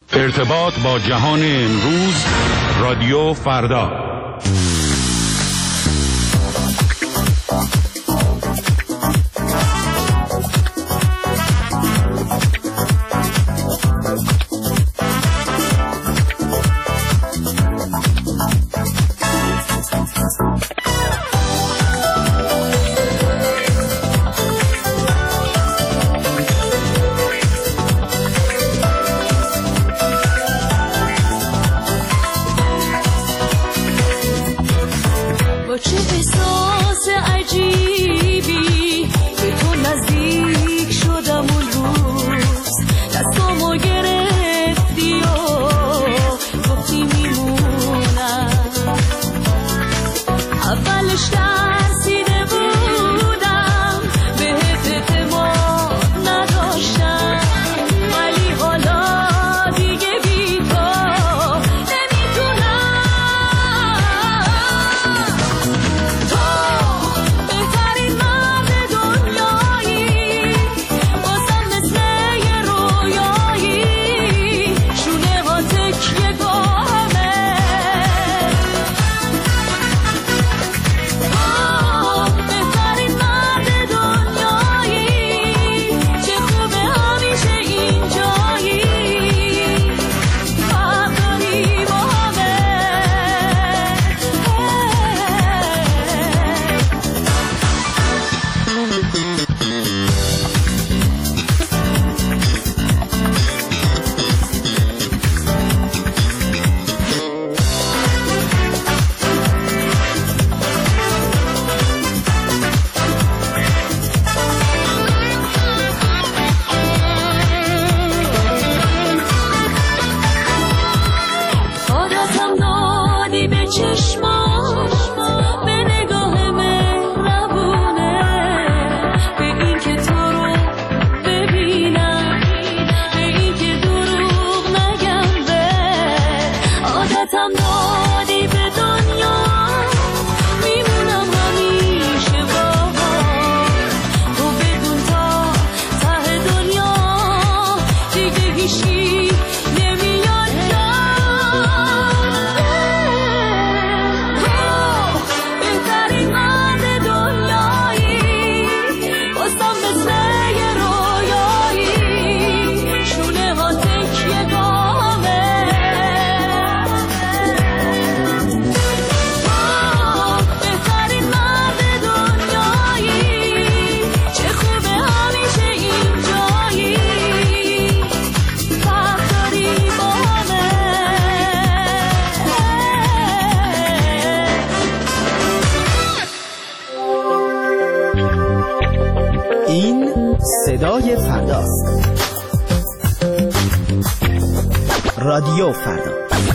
ارتباط با جهان امروز، رادیو فردا. صدای فرداست. رادیو فردا.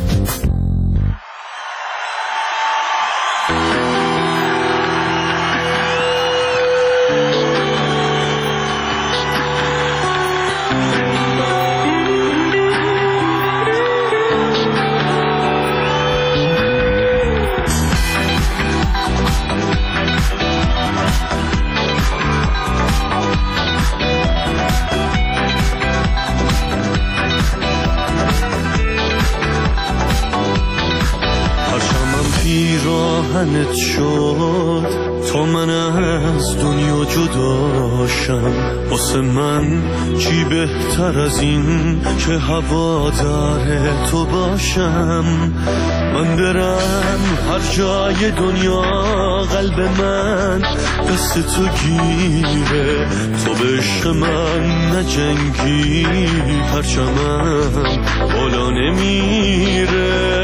پیراهنت شد تا من از دنیا جداشم، واسه من چی بهتر از این که هوادار تو باشم. من برم هر جای دنیا، قلب من دست تو گیره، تو به عشق من نجنگی، پرچمم بالا نمیره.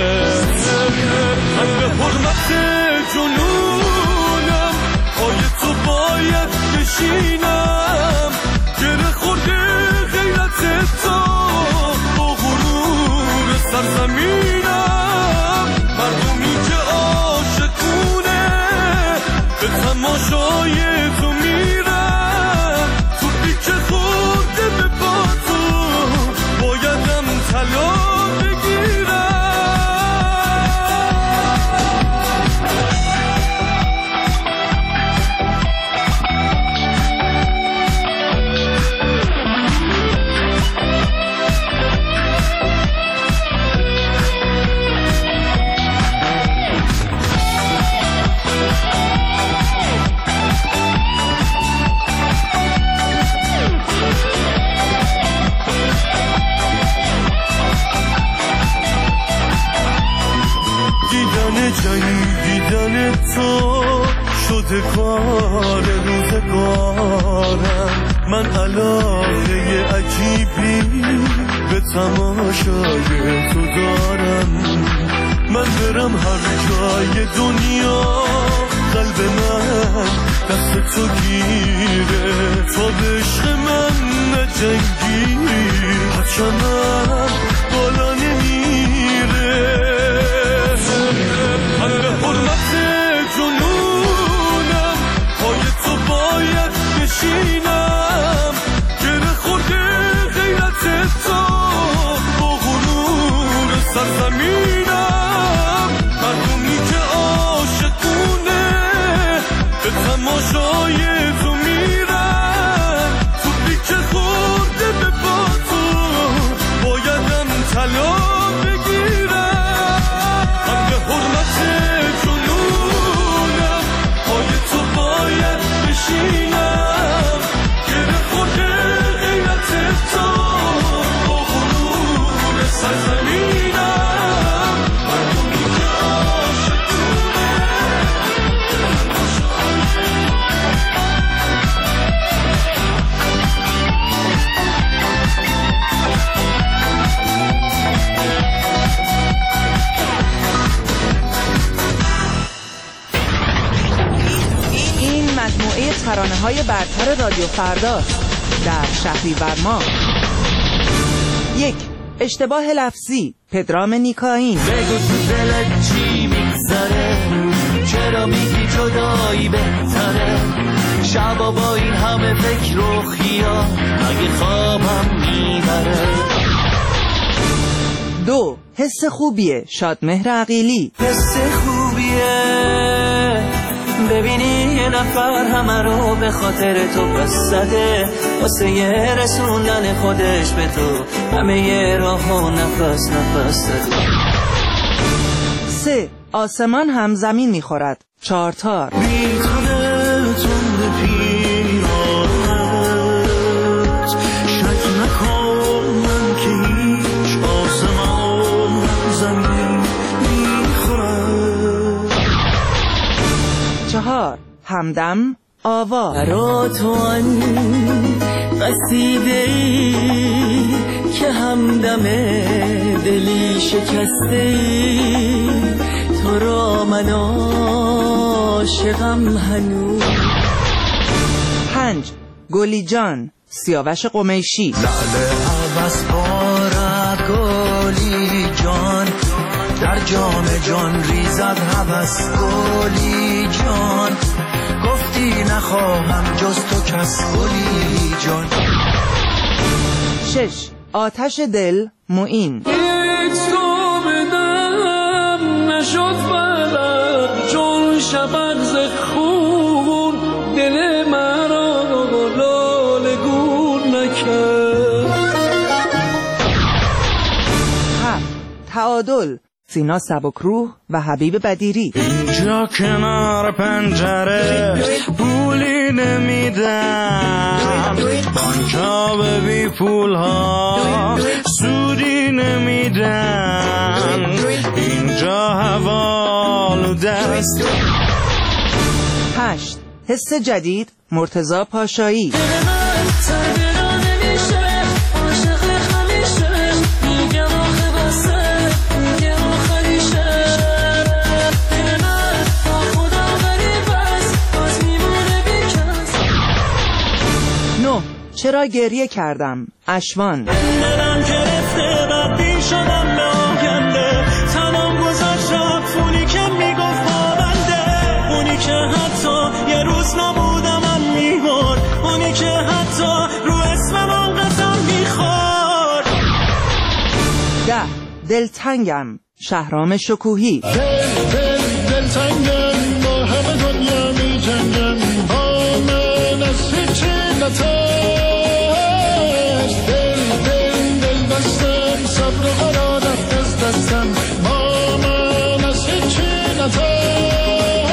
من به حرمت جنونم پای تو باید بشینم، گره خورده غیرت تو با غرور سرزمینم. مردمی که عاشقونه به تماشای تو میرن، تو بیچه خورده به پا تو بایدم طلا بگیرم. کار روزگارم، من علاقه عجیبی به تماشای تو دارم. من برم هر جای دنیا، قلب من دست تو گیره، تا به عشق من نجنگی پرچمم بالا نمیره. من به حرمت جنونم پای تو باید بشینم، گره خورده غیرت تو با غرور سرزمینم. مردمی که عاشقونه به تماشای تو میرن، تو پیچه خورده به پا تو بایدم طلا بگیرم. من به حرمت جنونم پای تو باید بشینم، گره خورده غیرت تو با غرور سرزمینم. مردمی که عاشقونه این مجموعه ترانه‌های برتر رادیو فرداست در شهریور ماه. 1. اشتباه لفظی، پدرام نیکاین. بگو تو دلت چی میگذره، چرا میگی جدایی بهتره، شبا با این همه فکر و خیال مگه خوابم میبره. 2. حس خوبیه، شادمهر عقیلی. حس خوبیه ببینی یه نفر همه رو به خاطر تو پس زده، واسه یه رسوندن خودش به تو همه یه راه و نفس نفس زده. 3. آسمان هم زمین میخورد، چارتار. بی تو دلتون به پیرانت، شک نکن من که هیچ آسمان هم زمین میخورد. 4. همدم، آوا. برا تو آن قصیده‌ای که همدم دلی شکسته‌ای، تو را من عاشقم هنوز. 5. گلی جان، سیاوش قمیشی. لعل عوض بارد گلی جان، در جام جان ریزد هوس گلی جان، گفتی نخواهم جز تو کس گلی جان. 6. آتش دل، معین. هیچ تو بدم نشد بلد، چون شفق ز خون دل مرا لاله گون نکرد. 7. تعادل، سینا سبکروح و حبیب بدیری. اینجا کنار پنجره پولی نمیدم، بانکا به بی پول ها سودی نمیدن، اینجا حوالو دست. 8. حس جدید، مرتضی پاشایی. چرا گریه کردم، اشوان. دلم گرفته بدبین شدم به آینده، تمام گذاشت رفت اونی که میگفت با بنده، اونی که حتی یه روز نبودم من میبرد، اونی که حتی رو اسمم آن قسم میخورد. 10. دلتنگم، شهرام شکوهی. دلتنگم با همه دنیا می جنگم، با من از هیچی نتاش، دل بستم صبر و قرارت از دستم، با من از هیچی نتاش.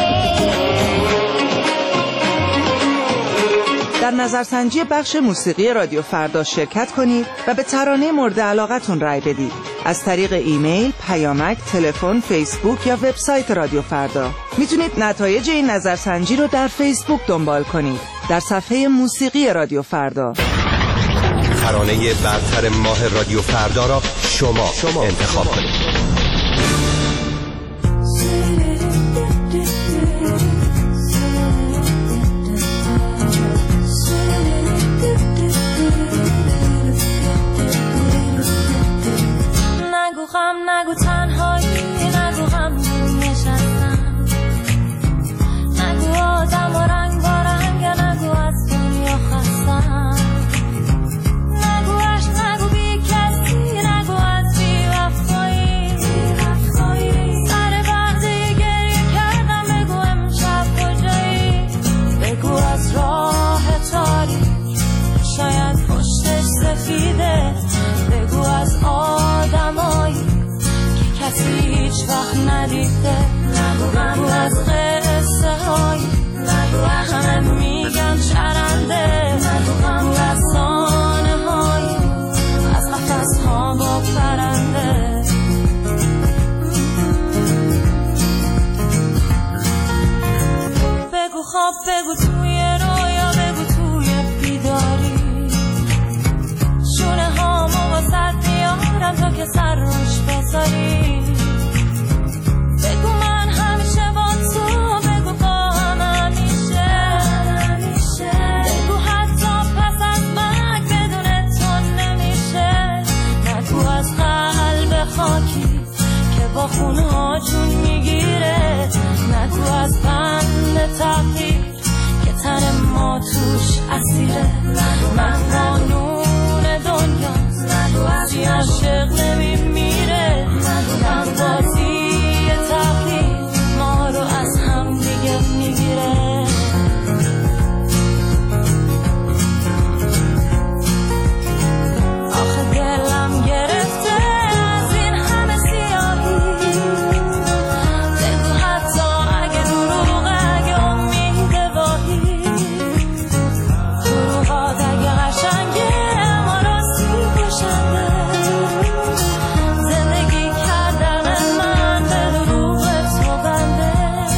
در نظرسنجی بخش موسیقی رادیو فردا شرکت کنید و به ترانه مورد علاقتون رای بدید. از طریق ایمیل، پیامک، تلفن، فیسبوک یا وبسایت رادیو فردا. میتونید نتایج این نظرسنجی رو در فیسبوک دنبال کنید، در صفحه موسیقی رادیو فردا. ترانه برتر ماه رادیو فردا را شما انتخاب کنید. نگو تنهایی، نگو هم نشستم، نگو آدم و رنگ با رنگ، نگو از دنیا خستم، نگو عشق، نگو بی کسی، نگو از بی وفایی، سر برده گریه کردم، بگو امشب کجایی، بگو از راه تاریک شاید پشتش سفیده، بگو از آدمایی کسی هیچ وقت ندیده، نگو از قصه های، نگو همه میگن شرنده، نگو افسانه های از قفس ها با پرنده، بگو خواب، بگو توی رویا، بگو توی بیداری، شونه هامو واسد میارم تا که سر روش بذاری، بگو من همیشه با تو، بگو با هم همیشه، بگو حتی پس از مرگ بدون تو نمیشه، نگو از قلب خاکی که با خونها جون میگیره، نگو از بند تقدیر که تن ما توش اسیره، من قانون دنیا چی عاشق نمیمیره، من بازی تقدیر ما رو از هم دیگه میگیره، آخه دلم گرفته از این همه سیاهی، بگو حتی اگه دروغه، اگه امید واهی، دروغات اگه قشنگه اما راستی کشنده، زندگی کردن من به دروغ تو بنده،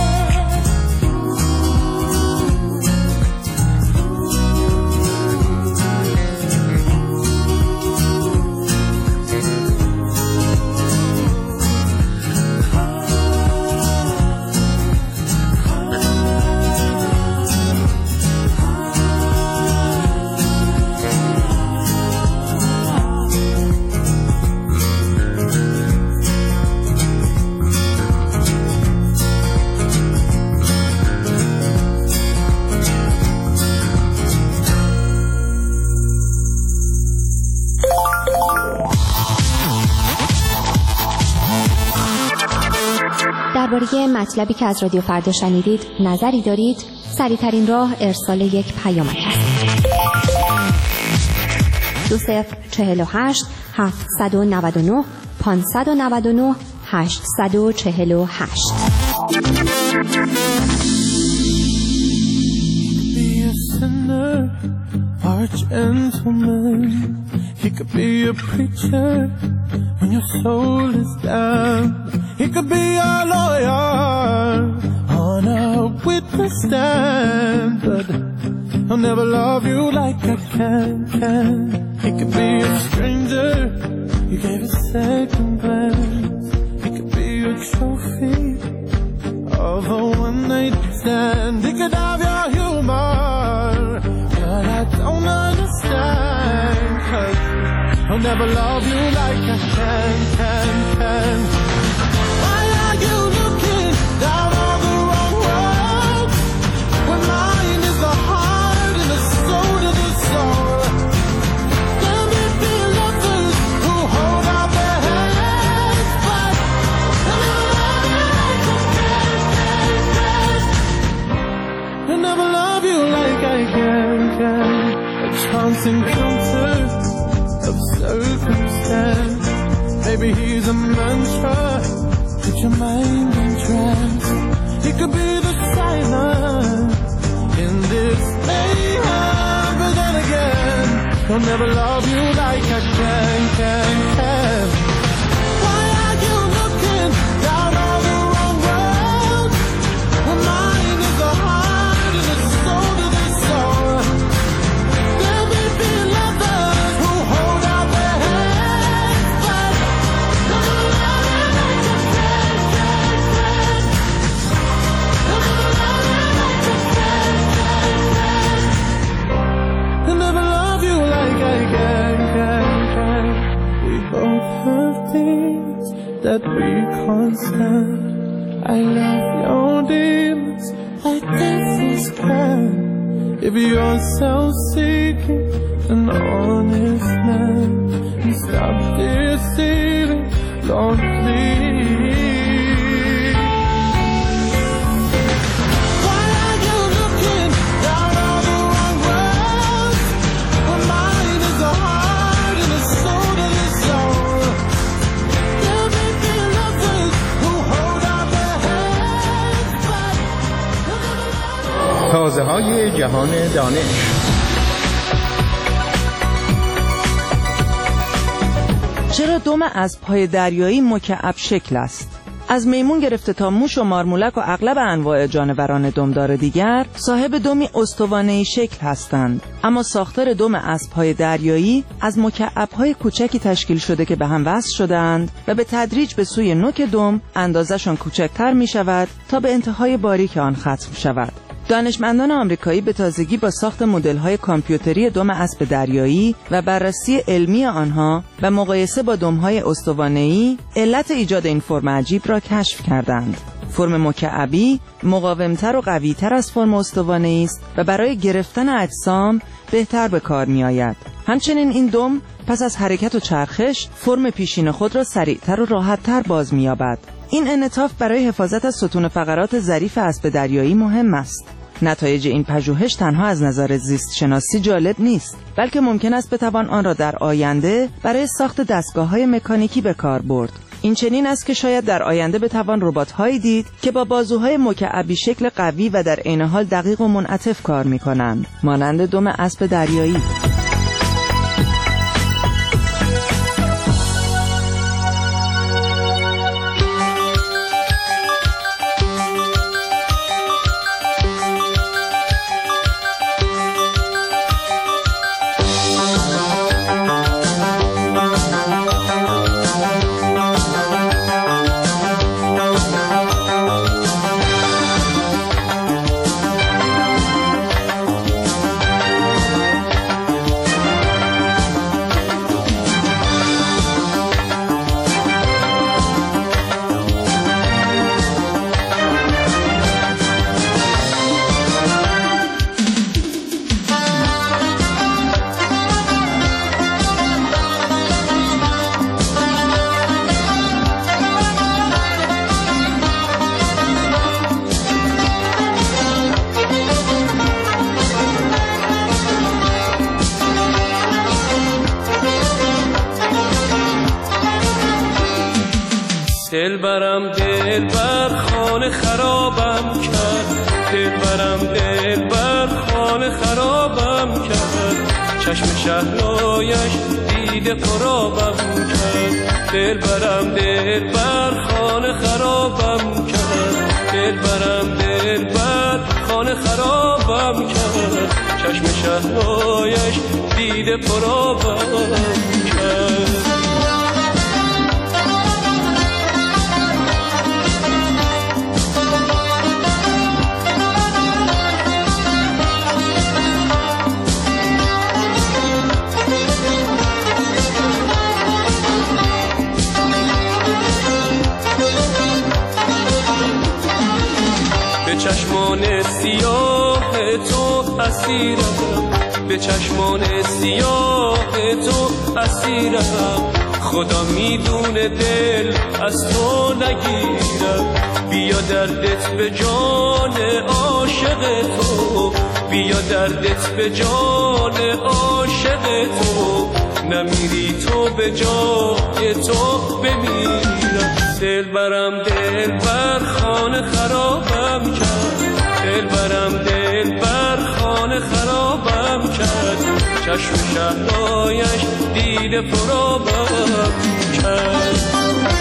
درباره مطلبی که از رادیو فردا شنیدید نظری دارید؟ سریع‌ترین راه ارسال یک پیامک است. 2048 799 599 848. Or a gentleman, he could be a preacher when your soul is down. He could be a lawyer on a witness stand, but he'll never love you like I can. He could be a stranger, you gave a second glance. He could be a trophy of a one-night stand. He could have your humor, but I don't understand, 'cause I'll never love you like I can. Why are you looking down on the wrong road, when mine is the heart and the soul to the soul? Let me be lovers who hold out their hands, but I'll never love you like I can. I'll never love you like I can. A chance encounter of circumstance. Maybe he's a mantra, put your mind in trance. He could be the silence in this mayhem, but then again, he'll never love you like I can. things that we can't stand. I love your demons like this is grand. If you're self-seeking, an honest man, and stop deceiving, Lord, please. تازه‌های جهان دانش. چرا دم اسب‌های دریایی مکعب شکل است؟ از میمون گرفته تا موش و مارمولک و اغلب انواع جانوران دمدار دیگر صاحب دمی استوانه‌ای شکل هستند، اما ساختار دم اسب‌های دریایی از مکعب‌های کوچکی تشکیل شده که به هم وصل شده‌اند و به تدریج به سوی نوک دم اندازه‌شان کوچکتر می‌شود تا به انتهای باریک آن ختم شود. دانشمندان آمریکایی به تازگی با ساخت مدل‌های کامپیوتری دم اسب دریایی و بررسی علمی آنها و مقایسه با دم‌های استوانه‌ای علت ایجاد این فرم عجیب را کشف کردند. فرم مکعبی مقاومتر و قوی‌تر از فرم استوانه‌ای است و برای گرفتن اجسام بهتر به کار می‌آید. همچنین این دم پس از حرکت و چرخش فرم پیشین خود را سریعتر و راحت‌تر باز می‌یابد. این انعطاف برای حفاظت از ستون فقرات ظریف اسب دریایی مهم است. نتایج این پژوهش تنها از نظر زیست شناسی جالب نیست، بلکه ممکن است بتوان آن را در آینده برای ساخت دستگاه‌های مکانیکی به کار برد. این چنین است که شاید در آینده بتوان ربات‌هایی دید که با بازوهای مکعبی شکل قوی و در عین حال دقیق و منعطف کار می‌کنند، مانند دم اسب دریایی. دلبرم دلبر خانه خرابم کرد، دلبرم دلبر خانه خرابم کرد، چشم شهلایش دیده پرابم کرد. دلبرم دلبر خانه خرابم کرد، دلبرم دلبر خانه خرابم کرد، چشم شهلایش دیده پرابم کرد. به چشمان سیاه تو اسیرم، به چشمان سیاه تو اسیرم، خدا میدونه دل از تو نگیرم. بیا دردت به جان عاشق تو، بیا دردت به جان عاشق تو، نمیری تو به جای تو بمیرم. دلبرم دلبر خانه خرابم کرد، دلبرم دلبر خانه خرابم کرد، چشم شهلایش دیده پرابم کرد.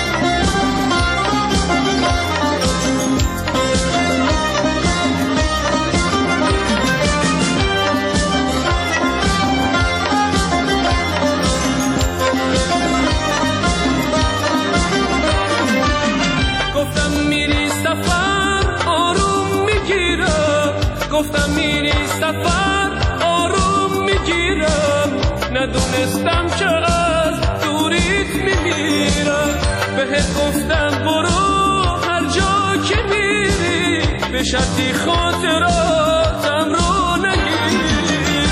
گفتم میری سفر آروم میگیرم، ندونستم چه از دوریت میمیرم. بهت گفتم برو هر جا که میری به شرطی خاطراتم رو نگیری.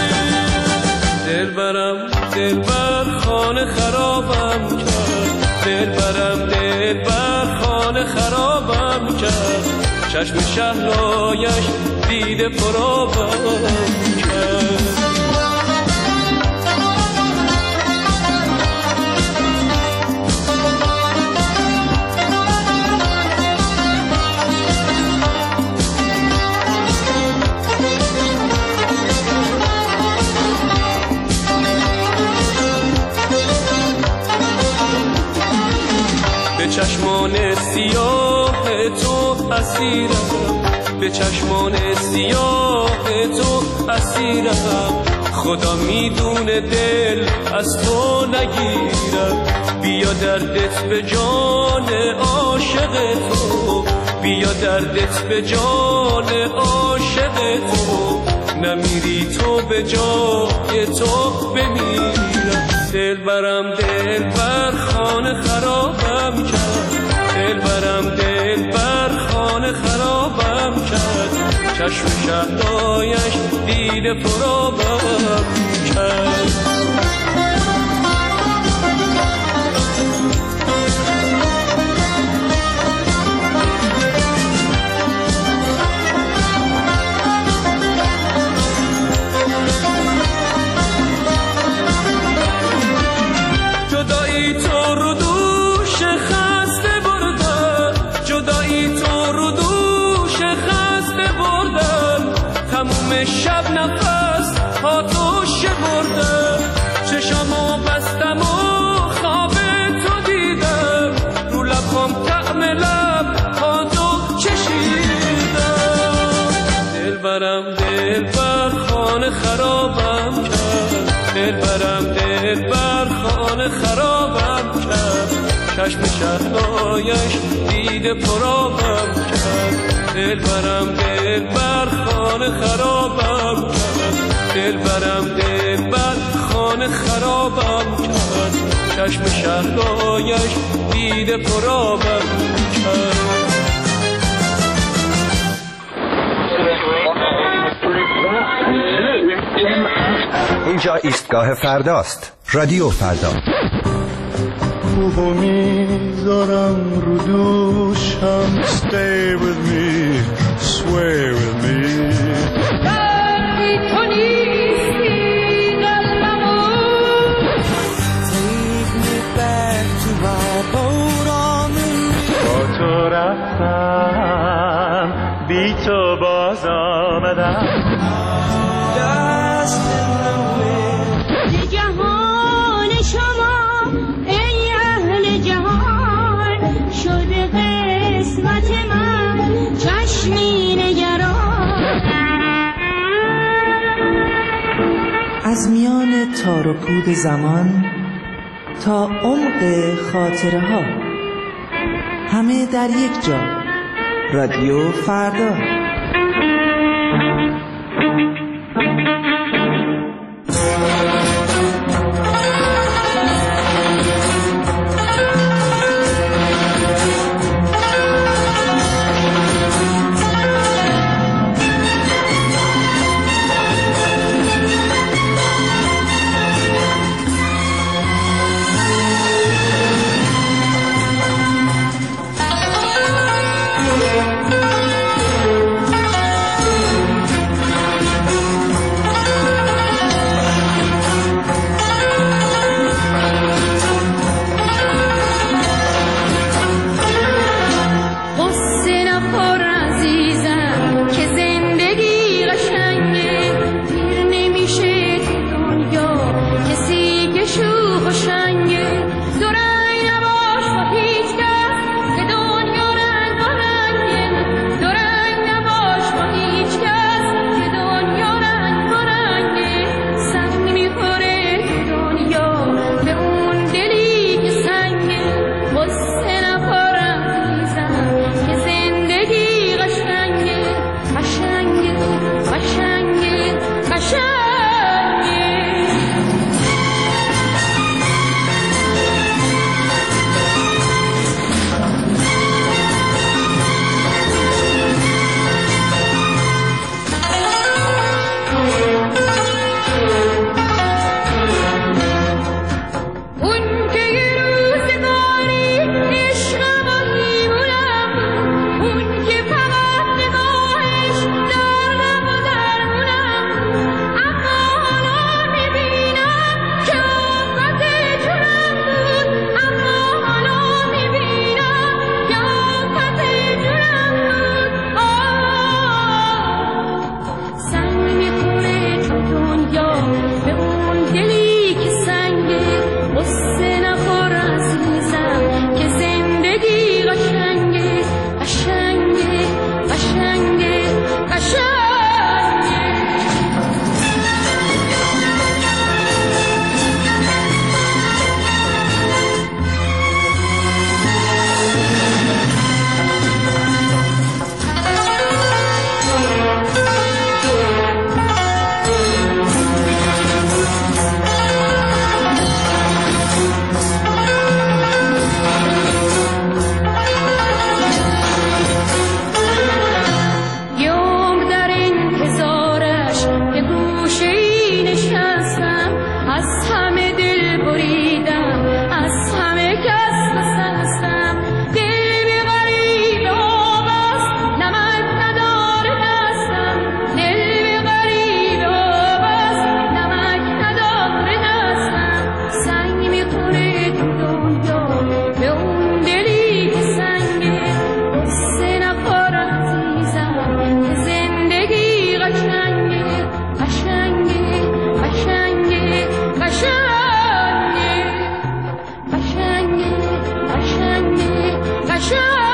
دلبر خانه خرابم کرد، دلبر خانه خرابم کرد، چشم شهلایش دیده پرابم کرد. به چشمان سیاه تو اسیرم، به چشمان سیاه تو اسیرم، خدا میدونه دل از تو نگیرم. بیا دردت به جان عاشق تو، بیا دردت به جان عاشق تو، نمیری تو به جای تو بمیرم. دلبر خانه خرابم کرد، دلبر خانه خرابم کرد، چشم شهلایش دیده پرابم کرد. شب نفس ها تو شمردم، چشمو بستم و خواب تو دیدم، رو لبم طعم لب ها تو چشیدم. دلبر خانه خرابم کرد، دلبر خانه خرابم کرد، چشم شهلایش دیده پرابم کرد. دلبر خانه خرابم کرد، دلبر خانه خرابم کرد، چشم شهلایش دیده پرابم کرد. اینجا ایستگاه فرداست، رادیو فردا. خوبو میذارم رو دوشم. Stay with me, sway with me. بردی تو نیستی قلبمو. Take me back to my boat on the با تو رفتم، بی تو باز آمدم. dust in the wind. جهان شما ای اهل جهان، شده قسمت من چشمی نگران. از میان تار و پود زمان تا عمق خاطره ها، همه در یک جا. رادیو فردا. قشنگ